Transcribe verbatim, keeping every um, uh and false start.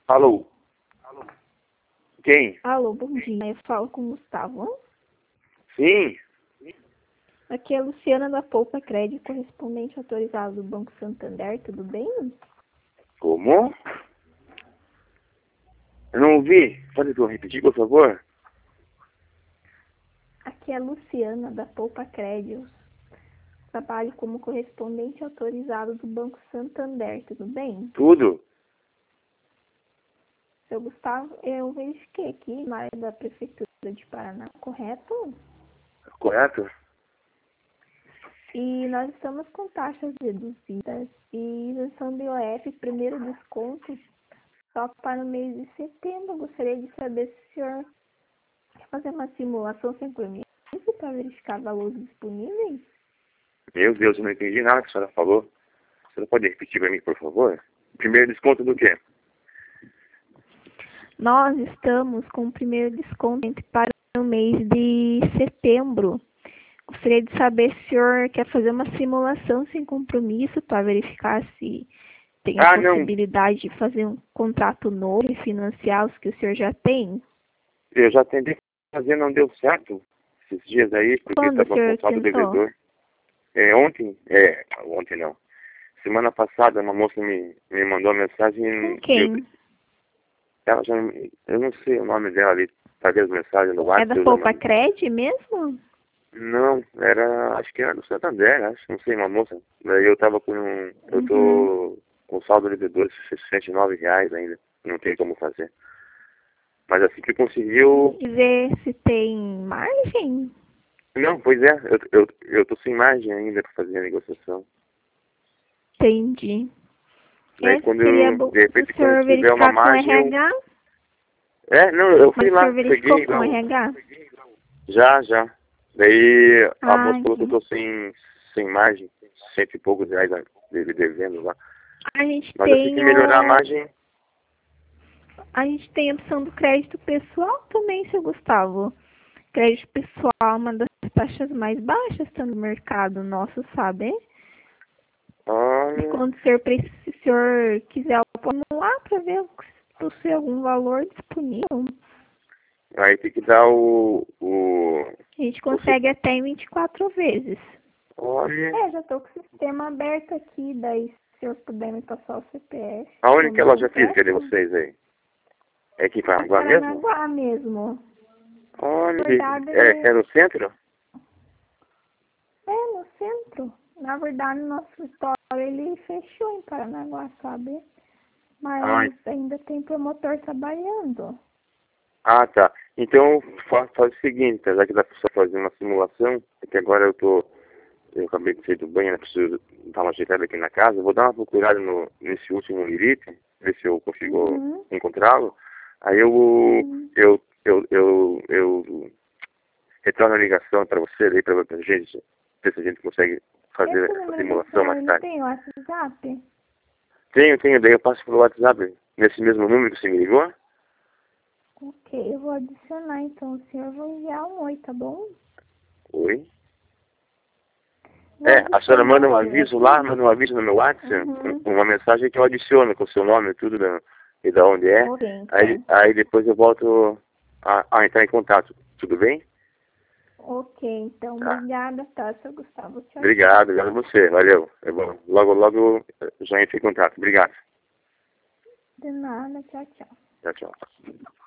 Alô? Quem? Alô, bom dia. Eu falo com o Gustavo. Sim? Aqui é a Luciana da Poupa Crédito, correspondente autorizado do Banco Santander, tudo bem? Como? Eu não ouvi. Pode repetir, por favor? Aqui é a Luciana da Poupa Crédito. Trabalho como correspondente autorizado do Banco Santander, tudo bem? Tudo? Seu Gustavo, eu verifiquei aqui na área da Prefeitura de Paraná, correto? Correto? E nós estamos com taxas reduzidas e isenção de I O F, primeiro desconto, só para o mês de setembro. Gostaria de saber se o senhor quer fazer uma simulação sem compromisso para verificar valores disponíveis? Meu Deus, eu não entendi nada que a senhora falou. Você não pode repetir para mim, por favor? Primeiro desconto do quê? Nós estamos com o primeiro desconto para o mês de setembro. Gostaria de saber se o senhor quer fazer uma simulação sem compromisso para verificar se tem a Ah, não. possibilidade de fazer um contrato novo e financiar os que o senhor já tem. Eu já tentei fazer, não deu certo. Esses dias aí, porque Quando o estava senhor com saldo tentou? devedor. É, ontem, é, ontem não. Semana passada, uma moça me, me mandou uma mensagem. Com Eu, quem? ela já, eu não sei o nome dela ali. Cadê as mensagens no É da WhatsApp? Eu já Poupa mandei. Cred mesmo? Não, era, acho que era do Santander, acho, não sei, uma moça. Daí eu tava com, um, eu Uhum. tô com saldo devedor de sessenta e nove reais ainda, não tem como fazer. Mas assim que conseguiu, Dizer se tem margem? não, pois é, eu, eu, eu tô sem margem ainda para fazer a negociação. Entendi. Daí É, quando seria eu, bom de repente, o quando eu senhor tiver uma verificar com o margem, eu, R H, é, não, eu fui mas o lá, senhor verificou peguei com o lá, o- R H? já, já. Daí a Ah, moça falou que eu entendi. tô sem, sem margem, cento e poucos reais a- dele devendo lá. A gente Mas assim que tem melhorar a o... margem, A gente tem a opção do crédito pessoal também, seu Gustavo. Crédito pessoal é uma das taxas mais baixas tá no mercado nosso, sabe? E olha, quando o senhor, preci- se o senhor quiser, vamos lá para ver se possui algum valor disponível. aí tem que dar o, o, A gente o C- consegue até em vinte e quatro vezes. olha, É, já estou com o sistema aberto aqui, daí se o senhor puder me passar o C P F. aonde que é a Número loja física de completo. vocês aí? É aqui em Em Paranaguá mesmo? Paranaguá mesmo. Olha, Na verdade, é, é no centro? é no centro. Na verdade, nosso escritório ele fechou em Paranaguá, sabe? Ah, Mas ainda tem promotor trabalhando. ah, tá. Então fa- faz o seguinte, já que dá pra fazer uma simulação, é que agora eu tô, eu acabei de sair do banho, né, preciso dar uma ajeitada aqui na casa, eu vou dar uma procurada no, nesse último Lirite, ver se eu consigo Uhum. encontrá-lo. Aí eu, Uhum. eu, eu, eu, eu retorno a ligação para você, aí para a gente, ver se a gente consegue fazer Esse essa número do simulação senhor, mais ele tarde. tem WhatsApp? Tenho, tenho, daí eu passo pelo WhatsApp, nesse mesmo número que você me ligou. Ok, eu vou adicionar então o senhor, vou enviar um oi, tá bom? Oi. Vou É, a senhora adicionar manda o um senhor aviso lá, aqui. manda um aviso no meu WhatsApp, Uhum. um- uma mensagem que eu adiciono com o seu nome e tudo, da, e da onde é. Ok, Aí, então. aí depois eu volto a, a entrar em contato. Tudo bem? Ok, então, Tá. obrigada, tá, seu Gustavo? Tchau, tchau. Obrigado, obrigado a você. Valeu. É bom. Logo, logo eh, já entro em contato. Obrigado. De nada, tchau, tchau. Tchau, tchau.